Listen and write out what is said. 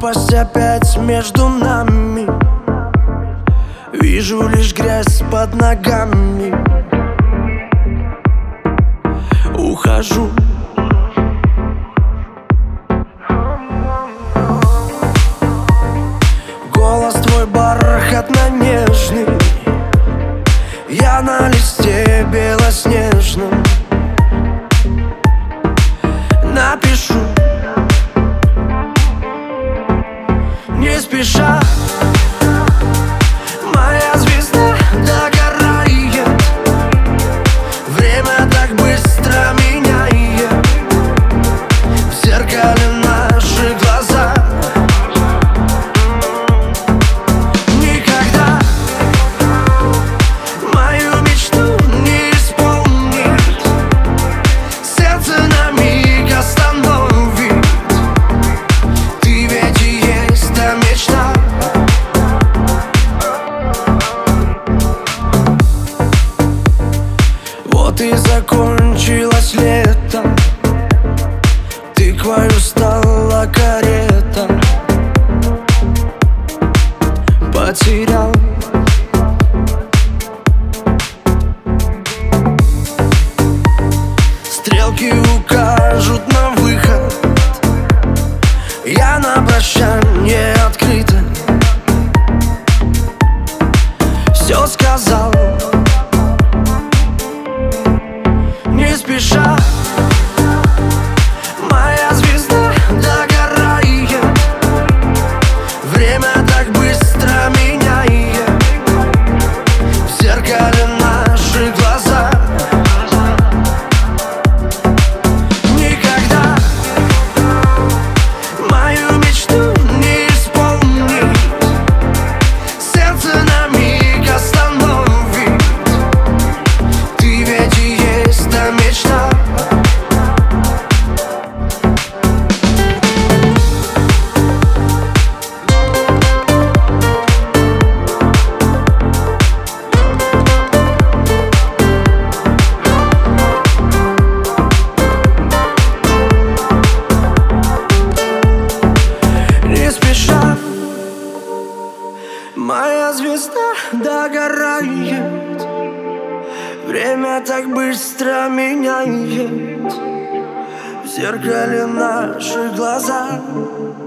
пропасть опять между нами. Вижу лишь грязь под ногами. Ухожу. Голос твой бархатно-нежный, я на листе белоснежном напишу, не спеша. Моя звезда догорает, время так быстро меняет. В зеркале наши глаза. Никогда мою мечту не исполнит, сердце на миг остановит. Ты ведь и есть та мечта. Вот и закончилось лето, тыквою стала карета. Потерял. Стрелки укажут на выход, я на прощание открыто все сказал, не спеша. Моя звезда догорает, время так быстро меняет. В зеркале наши глаза. Никогда мою мечту не исполнит, сердце на миг остановит. Ты ведь и есть та мечта. Не спеша, моя звезда догорает, время так быстро меняет. В зеркале наши глаза.